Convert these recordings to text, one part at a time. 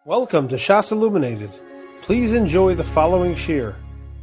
Welcome to Shas Illuminated. Please enjoy the following shir.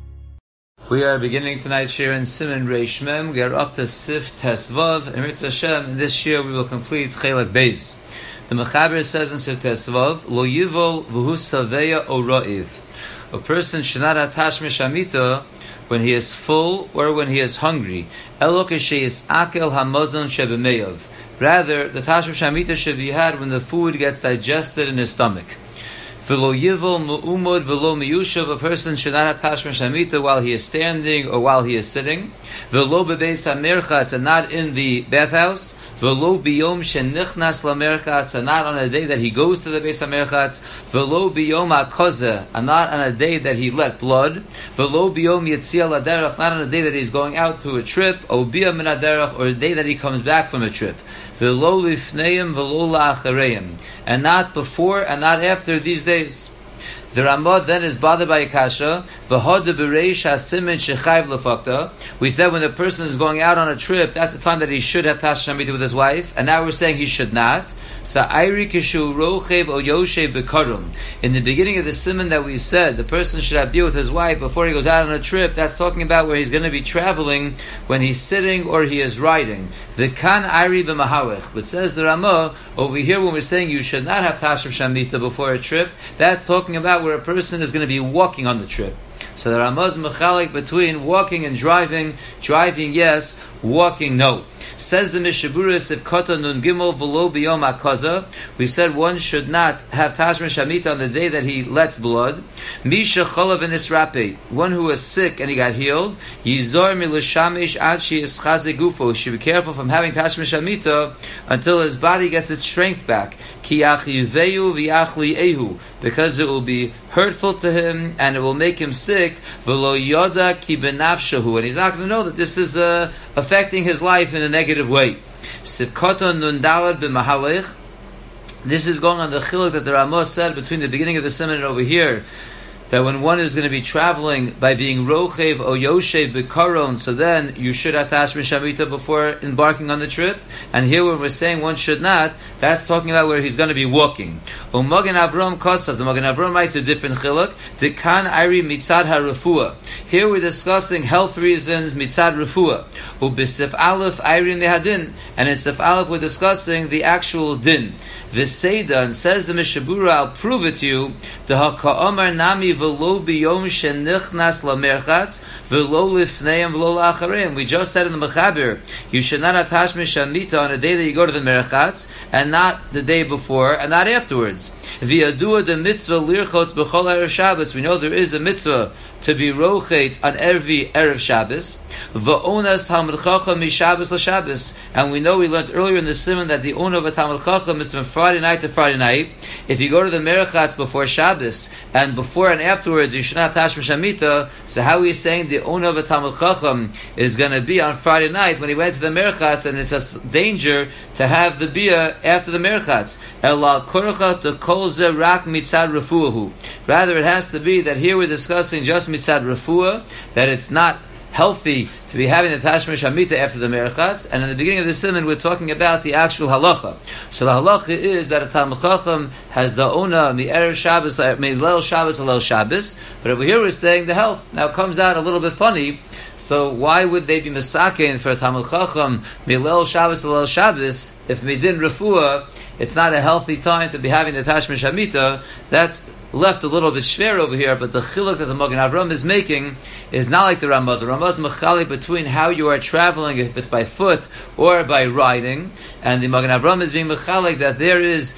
We are beginning tonight's shir in Siman Reish Mem. We are up to Sif Tesvav. And Mitzvah Hashem, in this shir we will complete Chelak Beis. The Mechaber says in Sif Tesvav, Lo yivol v'hu saveya o ra'iv. A person should not attach mishamita when he is full or when he is hungry. Elo k'sheyis akel hamazon shebemeyav. Rather, the tashmish shamita should be had when the food gets digested in his stomach. V'lo yivol mu'umod v'lo miyushav. A person should not have tashmish shamita while he is standing or while he is sitting. V'lo bebeis hamerchatz, and not in the bathhouse. V'lo biyom shenichnas lamerchatz, and not on a day that he goes to the beis hamerchatz. V'lo biyom hakozeh, and not on a day that he let blood. V'lo biyom yitzia laderech, not on a day that he's going out to a trip. Obiyah min haderech, or a day that he comes back from a trip. V'lo lifneim v'lo la'achareim, and not before and not after these days. The Ramah then is bothered by a kasha. V'hoda b'reish hasimin shechayv lefakta. We said when a person is going out on a trip, that's the time that he should have tashmish shamita with his wife, and now we're saying he should not. Sa'ayri kishu rochev o yoshev b'karum. In the beginning of the siman that we said, the person should have beer with his wife before he goes out on a trip. That's talking about where he's going to be traveling when he's sitting or he is riding. The kan ayri b'mahawech. But says the Ramah, over here when we're saying you should not have tashmish shamita before a trip, that's talking about where a person is going to be walking on the trip. So the Ramah is mechalik between walking and driving. Driving, yes. Walking, no. Says the Mishaburis, if Kota Nun Gimel V'lo B'yom HaKaza, we said one should not have tashmish shamita on the day that he lets blood. Misha Cholav V'nisrape, one who was sick and he got healed. Yizor Milashamish Ad She'eschaze Gufo, should be careful from having tashmish shamita until his body gets its strength back. Ki Achiveyu V'Achli Ehu, because it will be hurtful to him and it will make him sick. V'lo Yoda Ki Benafshahu, and he's not going to know that this is affecting his life in a negative way. Sivkota Nundalad b'Mahalech. This is going on the chiluk that the Ramah said between the beginning of the siman and over here, that when one is going to be traveling by being rochev or yoshev b'karon, so then you should have tashmish shamita before embarking on the trip. And here when we're saying one should not, that's talking about where he's going to be walking. Magen Avram Kosav, the Magen Avram writes a different chiluk. Dekan Ari mitzad harefua. Here we're discussing health reasons mitzad refua. Ubisif Aleph Ari mehadin, and in Sif Aleph we're discussing the actual din. V'seida, and says the Mishabura, I'll prove it to you. The haka'omar nami v'lo biyom shenichnas lamerchatz v'lo lifneim v'lo la'achareim. We just said in the Mechaber, you should not have tashmish shamita on a day that you go to the merchatz, and not the day before, and not afterwards. V'yadua the mitzvah lirchotz b'chol erev Shabbos. We know there is a mitzvah to be rochet on every erev Shabbos. V'onas Talmud Chacham mishabbos l'Shabbos, and we know we learned earlier in the siman that the owner of a Talmud Chacham is from Friday night to Friday night. If you go to the merchatz before Shabbos and before and afterwards, you should not tashmish shamita. So how are we saying the owner of a Talmud Chacham is going to be on Friday night when he went to the merchatz, and it's a danger to have the bia after the merchatz? Elal korcha to kol ze rak mitzad refuahu. Rather, it has to be that here we're discussing just mitzad refuah, that it's not healthy to be having the tashmish hamita after the merchatz, and in the beginning of the siman we're talking about the actual halacha. So the halacha is that a Talmud Chacham has the ona the erev Shabbos, leil Shabbos, leil Shabbos, but over here we're saying the health. Now it comes out a little bit funny. So why would they be misakein for a Talmud Chacham leil Shabbos, leil Shabbos if midin refuah? It's not a healthy time to be having the tashmish hamita. That's left a little bit schwer over here, but the chiluk that the Magen Avram is making is not like the Ramah. The Ramah is mechalik between how you are traveling, if it's by foot or by riding, and the Magen Avram is being mechalik that there is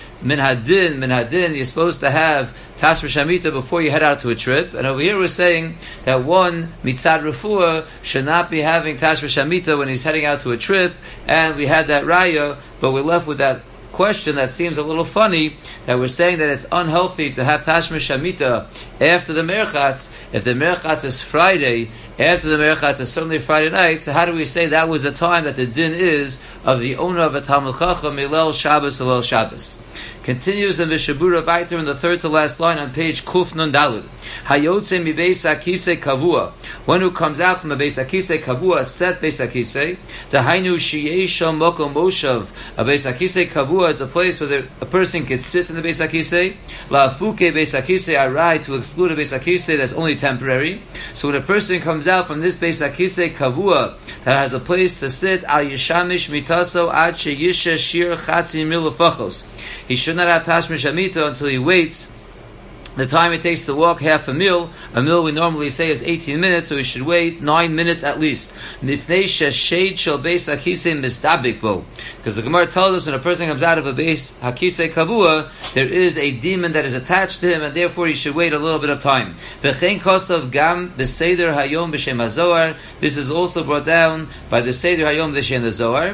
minhadin, you're supposed to have tashmish shamita before you head out to a trip, and over here we're saying that one mitzad refuah should not be having tashmish shamita when he's heading out to a trip, and we had that raya, but we're left with that question that seems a little funny, that we're saying that it's unhealthy to have tashmish shamita after the merchatz. If the merchatz is Friday After the Merchatz is certainly Friday night, so how do we say that was the time that the din is of the owner of a Talmud Chacham, Milel Shabbos, Hilel Shabbos? Continues the Mishabura Vayter in the third to last line on page Kuf Nun Daled. Hayotze mi Beis Hakisei Kavua. One who comes out from the Beis Hakisei Kavua, set Beis Hakisei. Dahainu Sheyesha Mokom Moshav. A Beis Hakisei Kavua is a place where a person can sit in the Beis Hakisei. La'afuke Beis Hakisei Arai, to exclude a Beis Hakisei that's only temporary. So when a person comes out from this Beis Hakisei Kavua that has a place to sit, Al Yishamish Mitaso Ad Sheyisha Shir Chatzi Mil Lefachos. He should not have Tashmish Hamita until he waits the time it takes to walk half a mil. A mil we normally say is 18 minutes, so we should wait 9 minutes at least. Because the Gemara tells us when a person comes out of a Beis Hakisei Kavua, there is a demon that is attached to him, and therefore he should wait a little bit of time. This is also brought down by the Seder Hayom B'Shem the Zohar.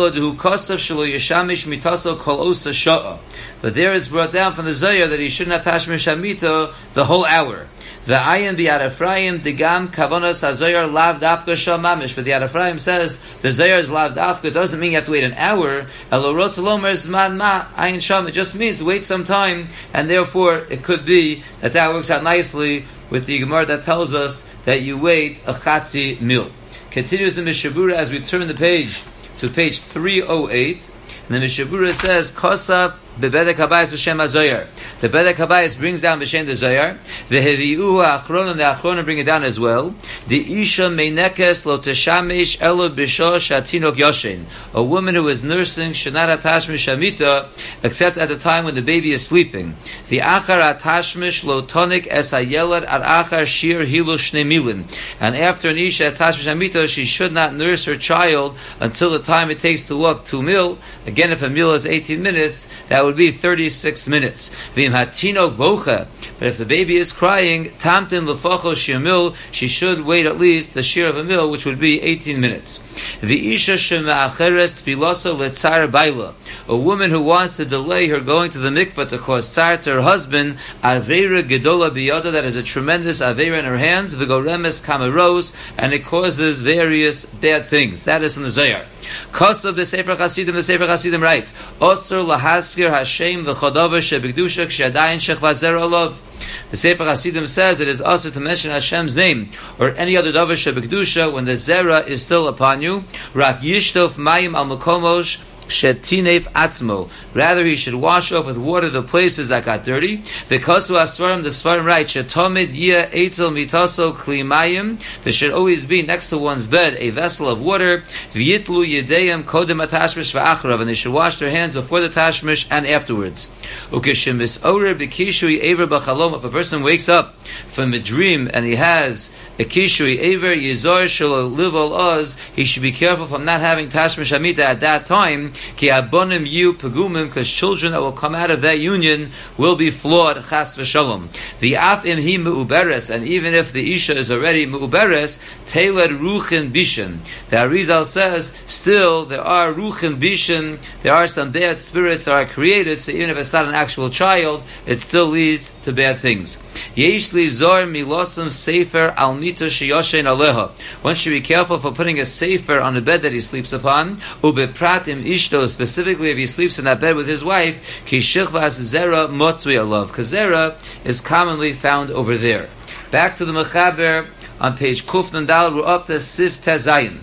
But there it's brought down from the Zohar that he shouldn't have Tashmish Hamita the whole hour. The ayin the Yad Ephraim digam kavonas hazoyar lav dafka shamamish. But the Yad Ephraim says the zoyar is lav dafka. Doesn't mean you have to wait an hour. Elorot lomer zman ma ayin sham. It just means wait some time, and therefore it could be that works out nicely with the Gemara that tells us that you wait a chatzi mil. Continues in Mishabura as we turn the page to page 308. And the Mishabura says, Kosaf bebedek habayis b'shem hazoyar. The bedek habayis brings down b'shem the zoyar. The hevi'u ha'achronim, the achronim bring it doan as well. The isha meinekes lo teshamesh elo b'sho shatinok yoshen. A woman who is nursing should not atashmish hamita except at the time when the baby is sleeping. The achar atashmish lo tonik es hayelad at achar shir hilu shnei milin. And after an isha atashmish hamita, she should not nurse her child until the time it takes to walk 2 mil. Again, if a mil is 18 minutes, that would be 36 minutes. V'im hatino bocha. But if the baby is crying, tamtin lefacho shir mil, she should wait at least the shir of a mil, which would be 18 minutes. V'isha shema'acheres tfilasa letzar baila. A woman who wants to delay her going to the mikvah to cause tzar to her husband, aveira gedola biyada, that is a tremendous aveira in her hands, v'goremes kamaros, and it causes various bad things. That is in the Zohar. Kosav the Sefer Chasidim writes, Osir lahaskir Hashem v'chodava shebikdusha k'shadayin shechvazer olav. The Sefer Hasidim says it is also to mention Hashem's name or any other davar shebikdusha when the zera is still upon you. Rak yishtof mayim al makomosh shetinef atzmo. Rather, he should wash off with water the places that got dirty. V'kosu asvarim, the svarim write, shetomid yia eitzel mitaso kli mayim. There should always be next to one's bed a vessel of water. V'yitlu yedeyim kodem atashmish v'achrav, and they should wash their hands before the tashmish and afterwards. Ukeshemis orer b'kishui aver b'chalom. If a person wakes up from a dream and he has a kishui aver yizor shelo liv ol oz, he should be careful from not having tashmish hamita at that time. Ki abonim yu pegumim, because children that will come out of that union will be flawed, chas v'shalom. The af im hi meuberes, and even if the isha is already meuberes, teiled ruchin bishin. The Arizal says, still there are ruchin bishin, there are some bad spirits that are created, so even if it's not an actual child, it still leads to bad things. Yesh li zor milosam sefer al mita sheyoshen aleha. One should be careful for putting a sefer on the bed that he sleeps upon, ubeprat im ishto, specifically if he sleeps in that bed with his wife, ki shichvas zera motzui alav, because zera is commonly found over there. Back to the Mechaber on page Kuf Nun Daled, we're up to Sif Tezayin.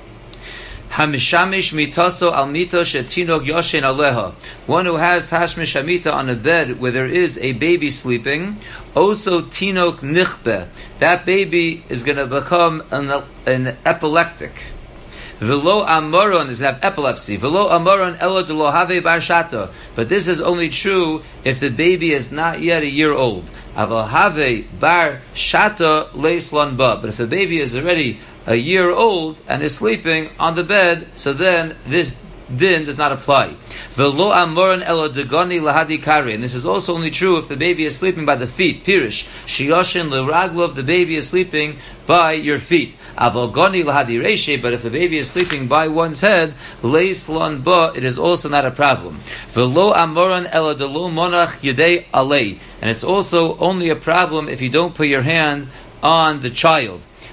Hamishamish mitaso al mito shetinok yoshen aleha. One who has tashmish hamita on a bed where there is a baby sleeping, also tinok nichbe. That baby is going to become an epileptic. V'lo amoron is going to have epilepsy. V'lo amoron elo de lo have bar shato. But this is only true if the baby is not yet a year old. Aval have bar shato leislan ba. But if the baby is already a year old and is sleeping on the bed, so then this din does not apply. V'lo amoron elo degoni lahadi kari. And this is also only true if the baby is sleeping by the feet. Pirish shiyoshin leraglov. The baby is sleeping by your feet. Avogoni lahadi reshe. But if the baby is sleeping by one's head, leislon ba, it is also not a problem. V'lo amoron elo de lo monach yedei alei. And it's also only a problem if you don't put your hand on the child.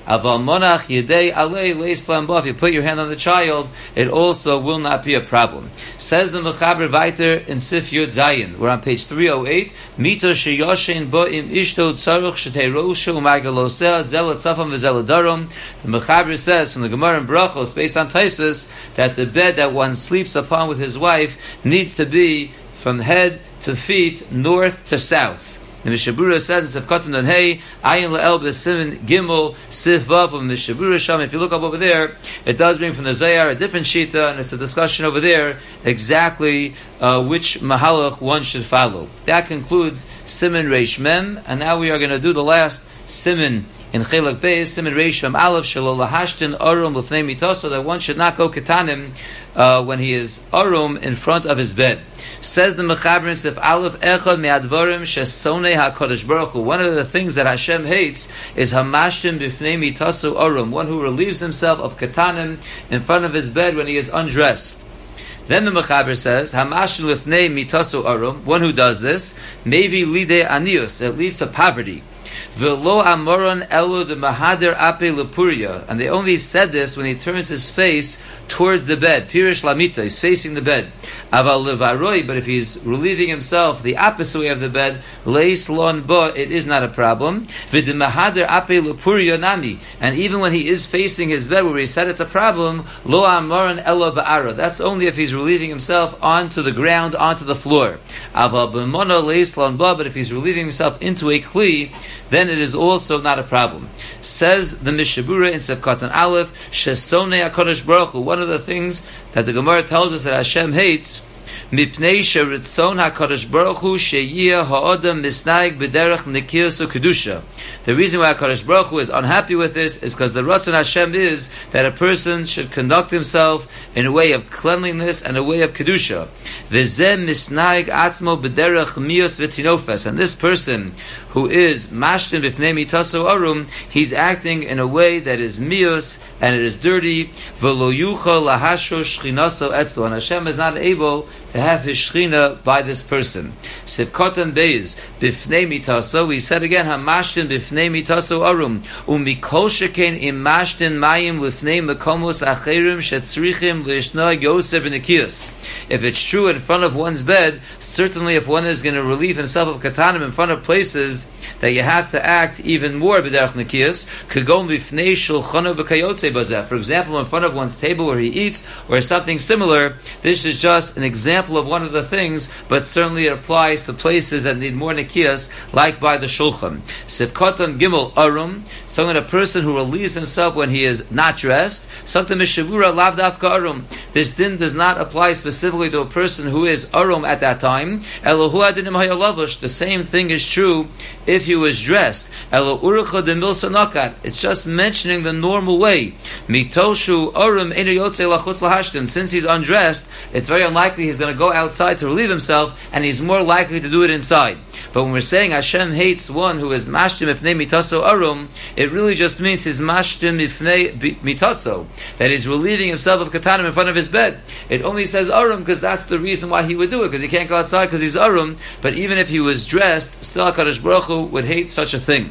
Aval monach yedei alei leislam ba. If you put your hand on the child, it also will not be a problem. Says the Mechaber weiter in Sif Yud Zayin. We're on page 308. Mito sheyoshin bo im ishto tzaruch shetei roshu u'magaloseh zel tzafam v'zel darom. The Mechaber says from the Gemara in Brachos, based on Taisus, that the bed that one sleeps upon with his wife needs to be from head to feet, north to south. The Mishabura says in Sefkatan on Hey, Ayin La'el B'Simin Gimel Sif Vav of Mishabura Sham. If you look up over there, it does bring from the Zayar a different Shita, and it's a discussion over there exactly which Mahalach one should follow. That concludes Simin Reish Mem, and now we are going to do the last Simin in Chelak Beis, Simin Reish Mem Aleph Shelo Lahashtin Arum L'fnei Mitoso, that one should not go Ketanim when he is Arum in front of his bed. Says the Mechaber in Sif Aleph Echad Me'advarim Shesonei HaKadosh Baruch Hu. One of the things that Hashem hates is Hamashtim B'fnei Mitasu Arum, one who relieves himself of Ketanim in front of his bed when he is undressed. Then the Mechaber says, Hamashtim L'fnei Mitasu Arum, one who does this, Mevi Lidei Anius, it leads to poverty. V'lo amoron elu de mahader ape lepuria, and they only said this when he turns his face towards the bed. Pirish lamita, he's facing the bed. Aval levaroi, but if he's relieving himself the opposite way of the bed, leis lon bo, it is not a problem. V'de mahader ape lepuria nami, and even when he is facing his bed where he said it's a problem, lo amoron elu ba'ara, that's only if he's relieving himself onto the ground, onto the floor. Aval b'mono leis lon bo, but if he's relieving himself into a kli, then it is also not a problem. Says the Mishabura in Sefkatan Aleph, Shesonei HaKadosh Baruch Hu, one of the things that the Gemara tells us that Hashem hates, Mipnei sheritzon HaKadosh Baruch Hu sheyiyah ha'odam misnaig b'derech nekiyos u'kedusha. The reason why HaKadosh Baruch Hu is unhappy with this is because the Ratzon Hashem is that a person should conduct himself in a way of cleanliness and a way of kedusha. V'zeh misnaig atzmo b'derech miyos v'tinofes. And this person who is mashtin b'fnei mitaso arum, he's acting in a way that is miyos and it is dirty. V'lo yuchal lahasho shchinaso etzel. And Hashem is not able to have his shechina by this person. Sivkotan Beis b'fnei mitaso. We said again, hamashtin b'fnei mitaso arum umikol sheken imashtin mayim l'fnei mekomos acherim shetzrichim l'ishna yosef v'nikiyos. If it's true in front of one's bed, certainly if one is going to relieve himself of katanim in front of places that you have to act even more b'derech nikiyos, kagon l'fnei shulchano v'kayotze bazeh. For example, in front of one's table where he eats or something similar, this is just an example of one of the things, but certainly it applies to places that need more nikiyos, like by the shulchan. Sivkotan Gimel Arum, so when a person who relieves himself when he is not dressed, Sakta Mishavura Lav Dafka Arum. This din does not apply specifically to a person who is Arum at that time. Elohu Adinim Hayalavush, the same thing is true if he was dressed. Elo Urucha de Milsanakat, it's just mentioning the normal way. Mitoshu Arum Enu Yotze Lachutz Lahashtin, since he's undressed, it's very unlikely he's going to go outside to relieve himself, and he's more likely to do it inside. But when we're saying Hashem hates one who is mashtim ifnei mitaso arum, it really just means he's mashtim ifnei mitaso, that he's relieving himself of katanim in front of his bed. It only says arum because that's the reason why he would do it, because he can't go outside because he's arum. But even if he was dressed, still HaKadosh Baruch Hu would hate such a thing.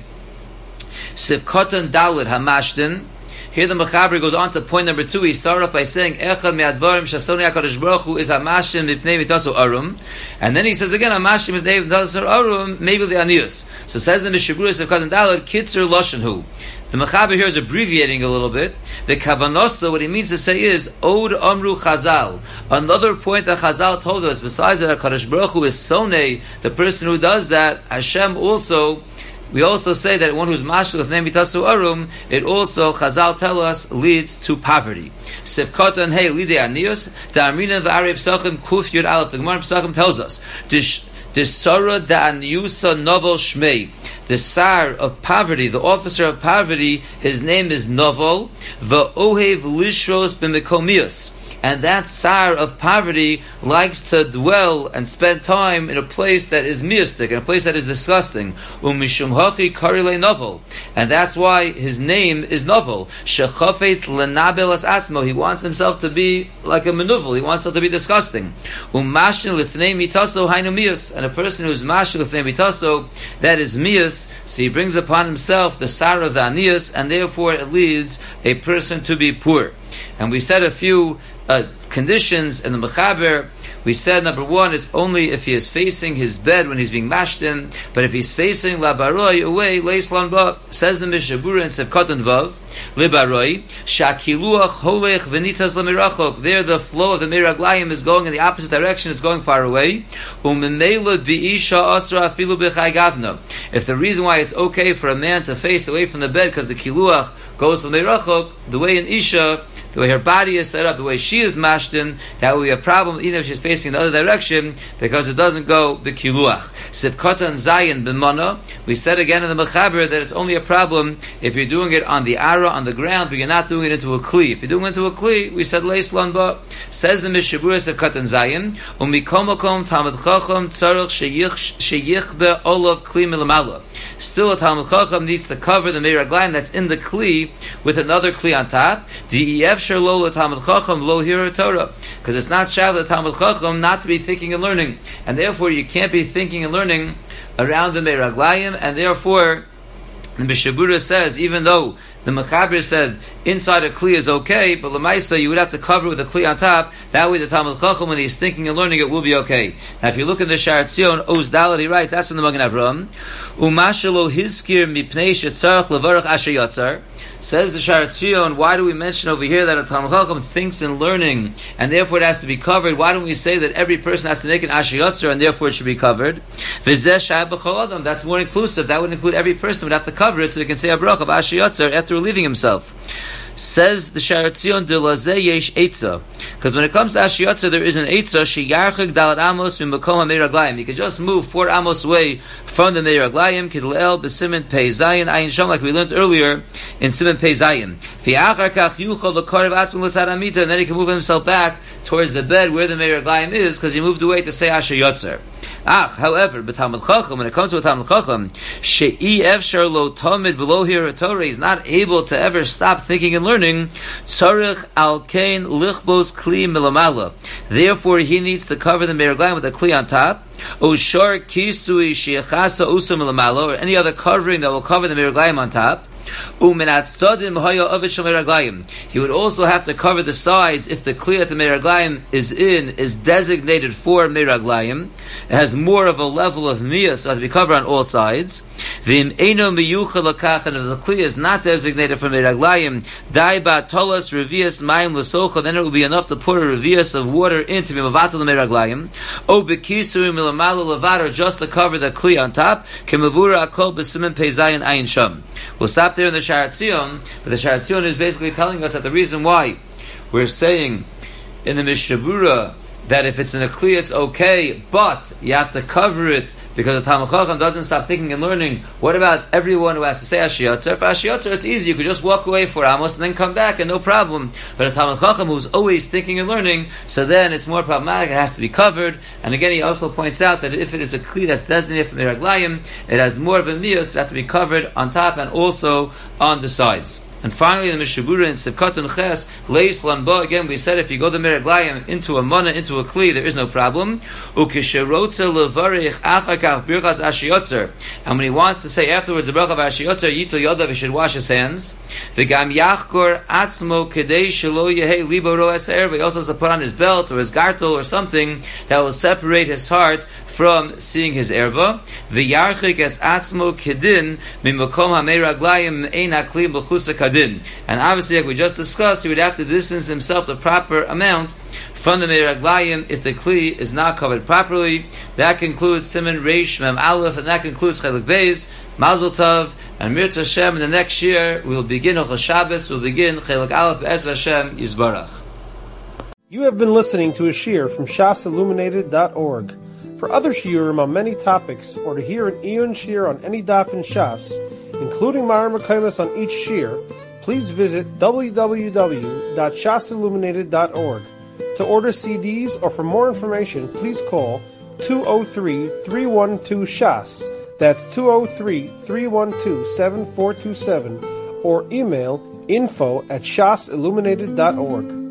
Sivkotan Dalit Hamashtin. Here the Mechaber goes on to point number 2. He started off by saying, Echad me'advarim shasonei HaKadosh Baruch Hu is hamashim mipnei mitaso arum. And then he says again, hamashim mipnei mitaso arum, maybe the anius. So says the Mishabura Sefkatan Dalet, Kitzer Lashon Hu. The Mechaber here is abbreviating a little bit. The Kavanosa, what he means to say is, Od Amru Chazal. Another point that Chazal told us, besides that HaKadosh Baruch Hu is sonei, the person who does that, Hashem also, we also say that one who's mashal of name mitasu arum, it also, Chazal tell us, leads to poverty. Sefkatan hey lidei anius, da'amrinan v'arei p'sachim kuf yud aleph. The Gemara P'sachim tells us, Desara da'aniusa novel shmei. The sar of poverty, the officer of poverty, his name is Novel. Va'ohev lishros b'mekomius. and that Sar of poverty likes to dwell and spend time in a place that is mystic, in a place that is disgusting. Umishum hachi karile novel, and that's why his name is novel. Shechafes lenabelas asmo. He wants himself to be like a manuvel. He wants himself to be disgusting. Umashin lifnei mitaso hainu mius, and a person who is mashin lifnei mitaso, that is mius. So he brings upon himself the Sar of the anius, and therefore it leads a person to be poor. And we said a few conditions in the Mechaber. We said, number one, it's only if he is facing his bed when he's being mashtin, but if he's facing la baroi away, leislan ba, says the Mishabura in Sevkatan Vav, li baroi, shakiluach holech v'nitas lemirachok, there the flow of the miraglayim is going in the opposite direction, it's going far away, u'memela bi'isha asra afilu b'chai gavna. If the reason why it's okay for a man to face away from the bed because the kiluach goes to the mirachok, the way in Isha, the way her body is set up, the way she is mashtin, that will be a problem even if she's facing the other direction, because it doesn't go the kiluach. Sivkatan zayin b'mana, we said again in the Mechaber that it's only a problem if you're doing it on the ara, on the ground, but you're not doing it into a kli. If you're doing it into a kli, we said leislan ba. Says the Mishabura Sivkatan zayin, umikomakom tamad chacham tzarech sheyichbe olav kli milamala. Still a Talmud Chacham needs to cover the miraglayim that's in the kli with another kli on top. Because it's not shav the Talmud Chacham not to be thinking and learning, and therefore you can't be thinking and learning around the miraglayim, and therefore the Mishabura says even though the Mechaber said inside a kli is okay, but l'maisa you would have to cover with a kli on top. That way the Talmud Chacham, when he's thinking and learning, it will be okay. Now if you look in the Shar Tzion, Oz Dalet, he writes, that's from the Magen Avraham, Umashalo hizkir mipnei shetzarach levarach asher yatzar. Says the Shar Tzion, why do we mention over here that a Talmud Chacham thinks in learning, and therefore it has to be covered? Why don't we say that every person has to make an asher yatzar, and therefore it should be covered? V'zeh shayach b'chol adam. That's more inclusive. That would include every person would have to cover it, so we can say a bracha of asher yatzar after relieving himself. Says the Shar Tzion, de lazeh yesh eitza. Because when it comes to asher yatzar, there is an eitza, sheyarchik dalat amos min makom ha-meiraglayim. You can just move 4 amos away from the meiraglayim, kidleel b'simen pei zayin ayin sham, like we learned earlier in simen pei zayin. V'achar kach yuchol l'karev asmin l'tzad amita, and then he can move himself back towards the bed where the meiraglayim is, because he moved away to say asher yatzar. However, b'Talmud Chacham, when it comes to a Talmud Chacham, she'i efshar lo tamid v'lo hira Torah, he's not able to ever stop thinking and learning. Tzarich al kain lichbos kli milamala. Therefore, he needs to cover the meraglayim with a kli on top. Oshar kisui sheichasa usa milamala, or any other covering that will cover the meraglayim on top. He would also have to cover the sides if the kli that the meraglayim is designated for meraglayim. It has more of a level of miyah, so it has to be covered on all sides. And if the kli is not designated for meraglayim, then it will be enough to pour a revius of water into mivatal meraglayim. Or just to cover the kli on top. We'll stop there in the Shar Tzion, but the Shar Tzion is basically telling us that the reason why we're saying in the Mishabura that if it's in a kli it's okay, but you have to cover it because the Talmud Chacham doesn't stop thinking and learning. What about everyone who has to say asher yatzar? For asher yatzar it's easy, you could just walk away for amos and then come back and no problem. But a Talmud Chacham who's always thinking and learning, so then it's more problematic, it has to be covered. And again he also points out that if it is a kli that's designated for meraglayim, it has more of a miyus, it has to be covered on top and also on the sides. And finally, in the Mishabura in Sivkatan Ches, Leis Lamba, again, we said if you go to Meraglayim, into a mana, into a kli, there is no problem. And when he wants to say afterwards the bracha of asher yatzar, Yitul Yodav, he should wash his hands. V'gam yachkor atzmo kedei shelo yehei libo ro'es erva. He also has to put on his belt or his gartel or something that will separate his heart from seeing his erva. V'yarchik es atzmo kedin mimokom hameraglayim ein hakli b'chusa kadin. And obviously, like we just discussed, he would have to distance himself the proper amount from the meraglayim if the kli is not covered properly. That concludes Siman Reish Mem Aleph, and that concludes Chelik Beis. Mazel Tov, and Mirz Hashem. In the next year, we'll begin Ochel Shabbos. We'll begin Chelik Aleph Be'ez Hashem Yisbarach. You have been listening to a shiur from shasilluminated.org. For other shiurim on many topics, or to hear an Iyun shiur on any daf in Shas, including Ma'ar Mekaymas on each shiur, please visit www.shasilluminated.org. To order CDs or for more information, please call 203-312-SHAS. That's 203-312-7427 or email info@shasilluminated.org.